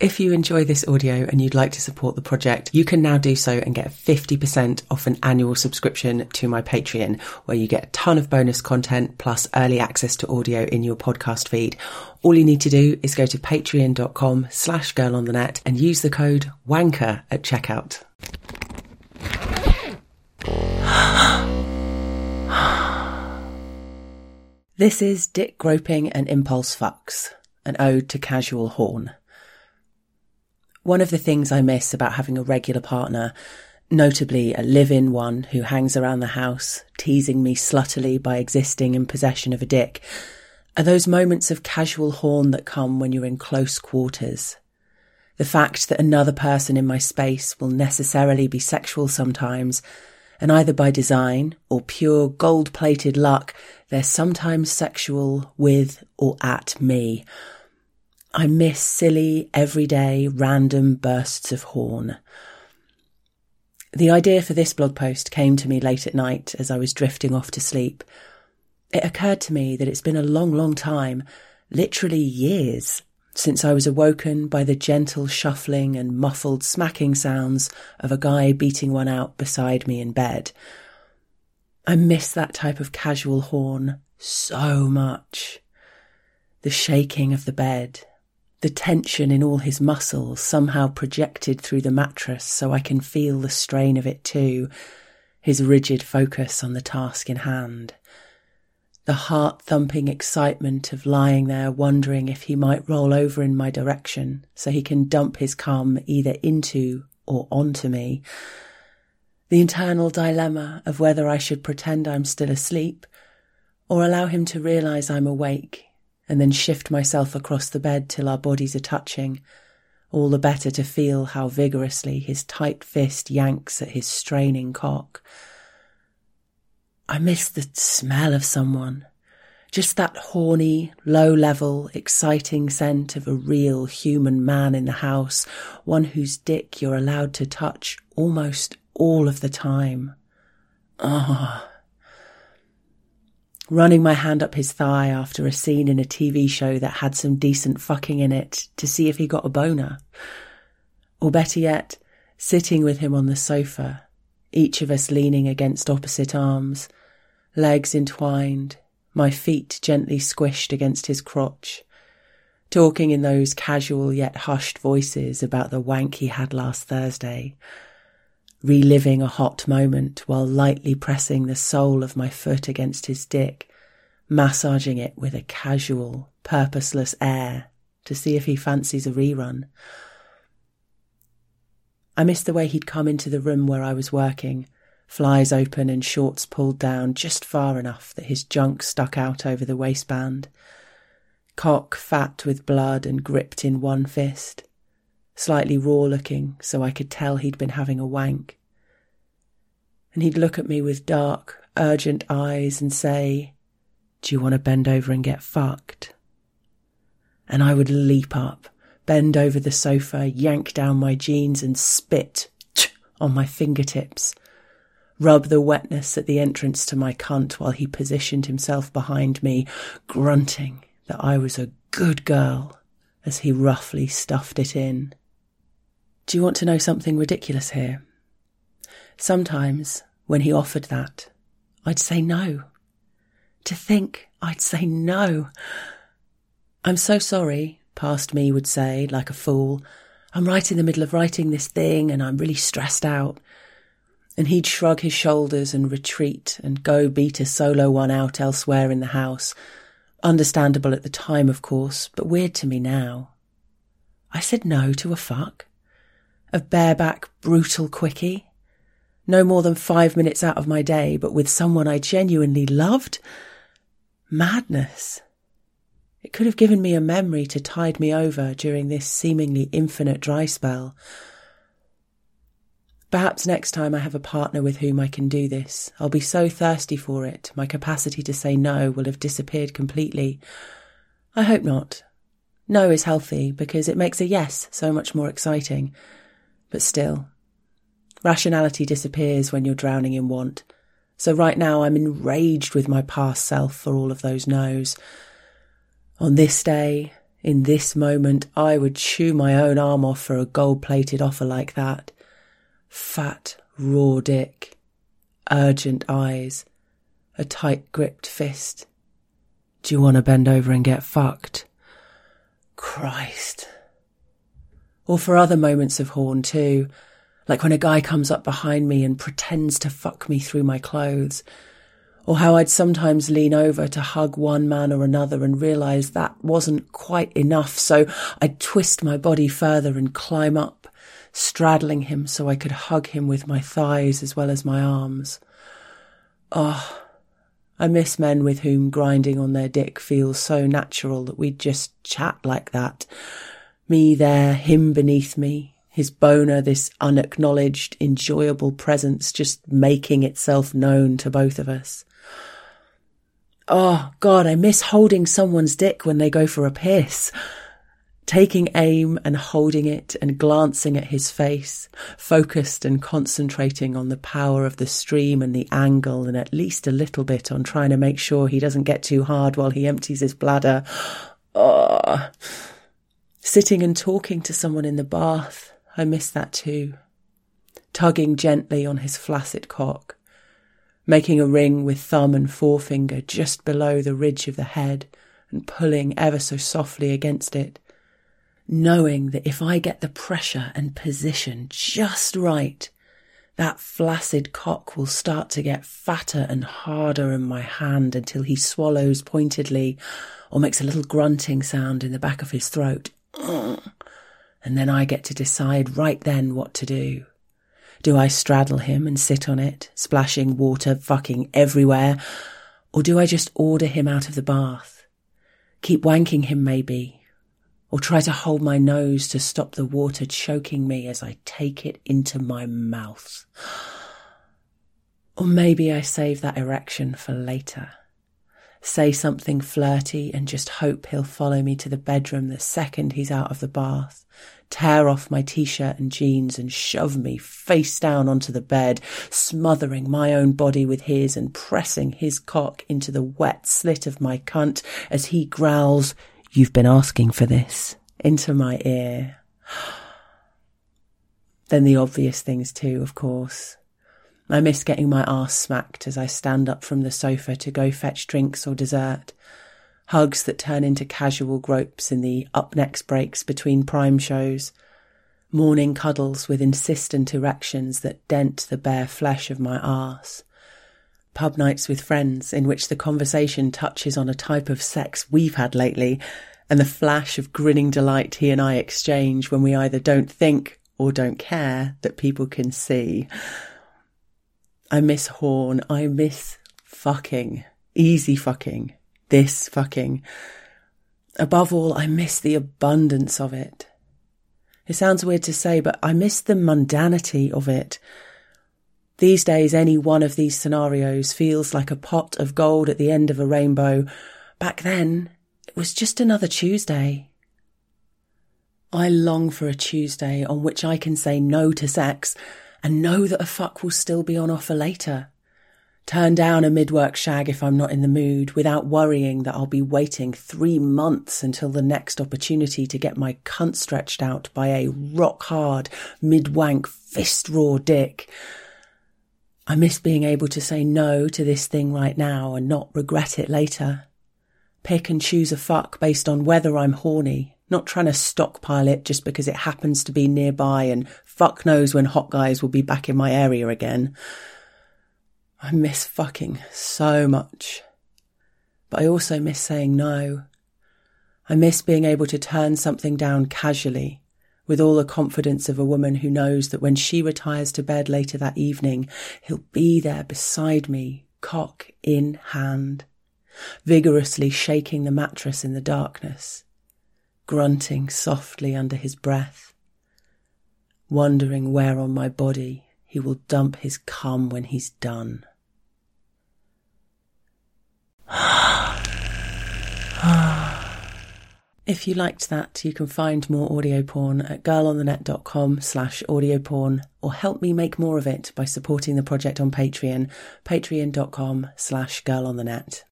If you enjoy this audio and you'd like to support the project, you can now do so and get 50% off an annual subscription to my Patreon, where you get a ton of bonus content plus early access to audio in your podcast feed. All you need to do is go to patreon.com/girlonthenet and use the code WANKER at checkout. This is Dick Groping and Impulse Fucks, an ode to casual horn. One of the things I miss about having a regular partner, notably a live-in one who hangs around the house, teasing me sluttily by existing in possession of a dick, are those moments of casual horn that come when you're in close quarters. The fact that another person in my space will necessarily be sexual sometimes, and either by design or pure gold-plated luck, they're sometimes sexual with or at me. I miss silly, everyday, random bursts of horn. The idea for this blog post came to me late at night as I was drifting off to sleep. It occurred to me that it's been a long, long time, literally years, since I was awoken by the gentle shuffling and muffled smacking sounds of a guy beating one out beside me in bed. I miss that type of casual horn so much. The shaking of the bed, the tension in all his muscles somehow projected through the mattress so I can feel the strain of it too, his rigid focus on the task in hand. The heart-thumping excitement of lying there wondering if he might roll over in my direction so he can dump his cum either into or onto me. The internal dilemma of whether I should pretend I'm still asleep or allow him to realise I'm awake and then shift myself across the bed till our bodies are touching, all the better to feel how vigorously his tight fist yanks at his straining cock. I miss the smell of someone, just that horny, low-level, exciting scent of a real human man in the house, one whose dick you're allowed to touch almost all of the time. Ah. Running my hand up his thigh after a scene in a TV show that had some decent fucking in it to see if he got a boner. Or better yet, sitting with him on the sofa, each of us leaning against opposite arms, legs entwined, my feet gently squished against his crotch, talking in those casual yet hushed voices about the wank he had last Thursday, reliving a hot moment while lightly pressing the sole of my foot against his dick, massaging it with a casual, purposeless air to see if he fancies a rerun. I missed the way he'd come into the room where I was working, flies open and shorts pulled down just far enough that his junk stuck out over the waistband, cock fat with blood and gripped in one fist, slightly raw-looking so I could tell he'd been having a wank. And he'd look at me with dark, urgent eyes and say, "Do you want to bend over and get fucked?" And I would leap up, bend over the sofa, yank down my jeans and spit on my fingertips, rub the wetness at the entrance to my cunt while he positioned himself behind me, grunting that I was a good girl as he roughly stuffed it in. Do you want to know something ridiculous here? Sometimes, when he offered that, I'd say no. To think I'd say no. "I'm so sorry," past me would say, like a fool. "I'm right in the middle of writing this thing and I'm really stressed out." And he'd shrug his shoulders and retreat and go beat a solo one out elsewhere in the house. Understandable at the time, of course, but weird to me now. I said no to a fuck. A bareback, brutal quickie. No more than 5 minutes out of my day, but with someone I genuinely loved? Madness. It could have given me a memory to tide me over during this seemingly infinite dry spell. Perhaps next time I have a partner with whom I can do this, I'll be so thirsty for it, my capacity to say no will have disappeared completely. I hope not. No is healthy because it makes a yes so much more exciting. But still, rationality disappears when you're drowning in want. So right now I'm enraged with my past self for all of those no's. On this day, In this moment, I would chew my own arm off for a gold-plated offer like that. Fat, raw dick, urgent eyes, a tight-gripped fist. Do you want to bend over and get fucked? Christ. Or for other moments of horn too, like when a guy comes up behind me and pretends to fuck me through my clothes, or how I'd sometimes lean over to hug one man or another and realise that wasn't quite enough, so I'd twist my body further and climb up, straddling him so I could hug him with my thighs as well as my arms. Oh, I miss men with whom grinding on their dick feels so natural that we'd just chat like that. Me there, him beneath me, his boner, this unacknowledged, enjoyable presence just making itself known to both of us. Oh, God, I miss holding someone's dick when they go for a piss. Taking aim and holding it and glancing at his face, focused and concentrating on the power of the stream and the angle and at least a little bit on trying to make sure he doesn't get too hard while he empties his bladder. Oh. Sitting and talking to someone in the bath, I miss that too. Tugging gently on his flaccid cock. Making a ring with thumb and forefinger just below the ridge of the head and pulling ever so softly against it, knowing that if I get the pressure and position just right, that flaccid cock will start to get fatter and harder in my hand until he swallows pointedly or makes a little grunting sound in the back of his throat. And then I get to decide right then what to do. Do I straddle him and sit on it, splashing water fucking everywhere? Or do I just order him out of the bath? Keep wanking him maybe? Or try to hold my nose to stop the water choking me as I take it into my mouth? Or maybe I save that erection for later. Say something flirty and just hope he'll follow me to the bedroom the second he's out of the bath, tear off my t-shirt and jeans and shove me face down onto the bed, smothering my own body with his and pressing his cock into the wet slit of my cunt as he growls, "You've been asking for this," into my ear. Then the obvious things too, of course. I miss getting my arse smacked as I stand up from the sofa to go fetch drinks or dessert. Hugs that turn into casual gropes in the up next breaks between prime shows. Morning cuddles with insistent erections that dent the bare flesh of my arse. Pub nights with friends in which the conversation touches on a type of sex we've had lately and the flash of grinning delight he and I exchange when we either don't think or don't care that people can see. I miss horn. I miss fucking. Easy fucking. This fucking. Above all, I miss the abundance of it. It sounds weird to say, but I miss the mundanity of it. These days, any one of these scenarios feels like a pot of gold at the end of a rainbow. Back then, it was just another Tuesday. I long for a Tuesday on which I can say no to sex and know that a fuck will still be on offer later. Turn down a mid-work shag if I'm not in the mood, without worrying that I'll be waiting 3 months until the next opportunity to get my cunt stretched out by a rock-hard, mid-wank, fist-raw dick. I miss being able to say no to this thing right now and not regret it later. Pick and choose a fuck based on whether I'm horny, not trying to stockpile it just because it happens to be nearby and fuck knows when hot guys will be back in my area again. I miss fucking so much. But I also miss saying no. I miss being able to turn something down casually, with all the confidence of a woman who knows that when she retires to bed later that evening, he'll be there beside me, cock in hand, vigorously shaking the mattress in the darkness, grunting softly under his breath, wondering where on my body he will dump his cum when he's done. If you liked that, you can find more audio porn at girlonthenet.com/audioporn or help me make more of it by supporting the project on Patreon, patreon.com/girlonthenet.